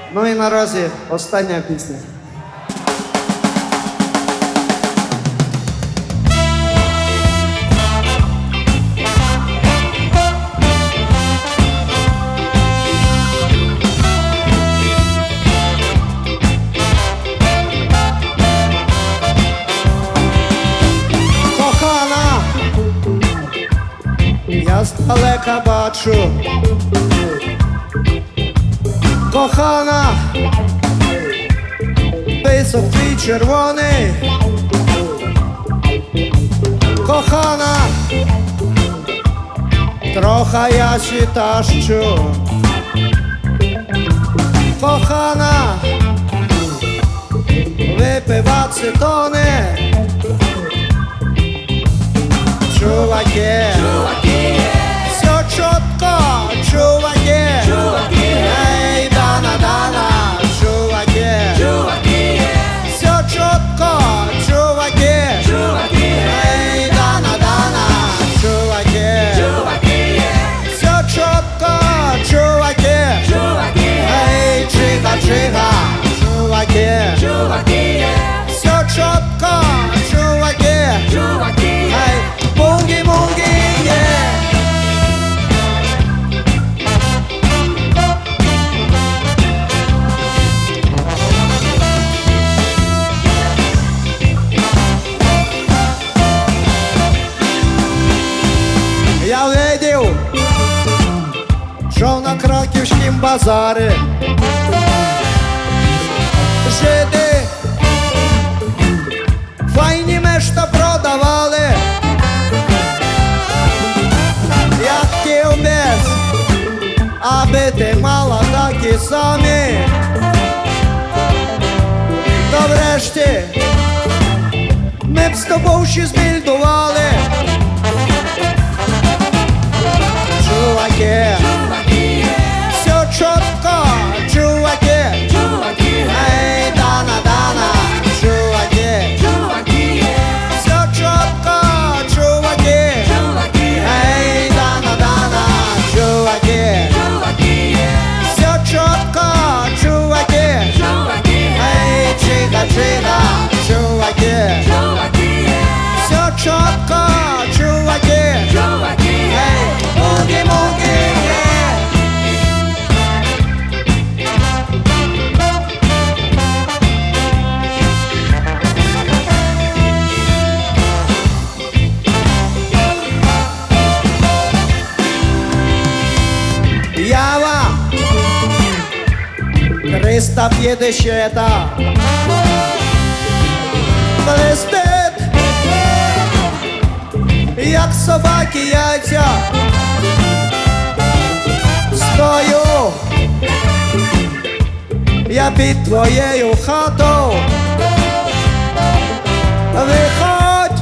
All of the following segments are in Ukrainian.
Ну і наразі остання пісня. Кохана, я здалека бачу. Кохана, писок твій червоний. Кохана, троха я сітащу. Кохана, випивать ситони. Чуваки, все чітко, чуваки. Ей, Дана, чуваки. Все чітко, чуваки. Ей, Дана, чуваки. Все чітко, чуваки. Ей, чиха, чуваки. Все чітко, чуваки. Ей, буги, є. Я видів, що на краківськім базарі жиди файні мешта продавали, я хотів без, аби ти мала такі самі. Та врешті ми б з тобою ще збільдували. Чуваки, все чітко, чуваки. Ей, Дана, чуваки. Все чітко, чуваки. Ей, Дана, чуваки. Все чітко, чуваки. Ей, чиха, чуваки. Все чітко, чуваки. Ей, буги, є. Ява 350 блистить, як собаки яйця. Стою я під твоєю хатою. Виходь,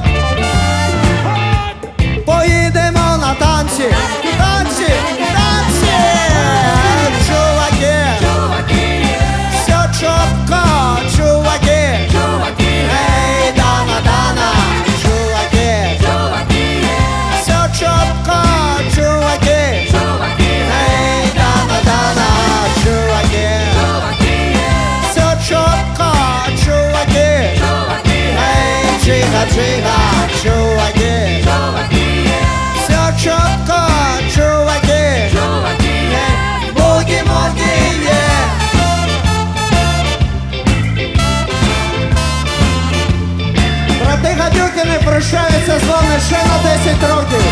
поїдемо на танці. Чуваки, все чітко, чуваки. Ей, Дана, чуваки. Все чітко, чуваки. Ей, Дана, чуваки. Все чітко, чуваки. Ей, чиха, чуваки. Все чітко, чуваки. Буги, є. Брати Гадюкіни прощаються з вами ще на 10 років.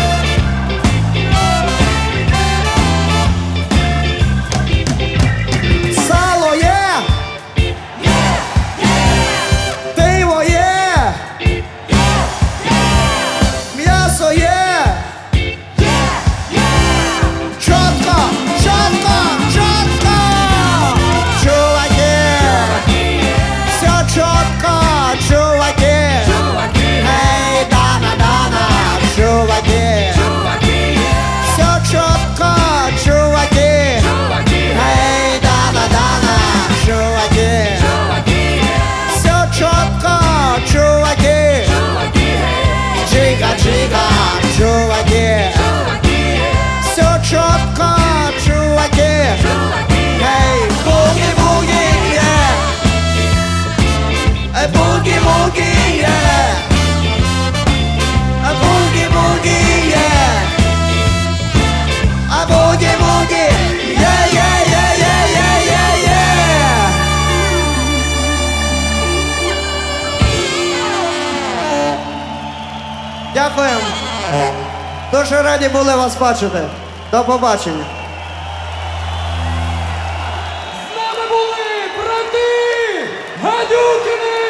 Сало є! Пиво є! М'ясо є! Чітко! Чуваки! Все чітко, чуваки! Ей, Дана, чуваки! Дуже раді були вас бачити. До побачення. З нами були брати Гадюкіни!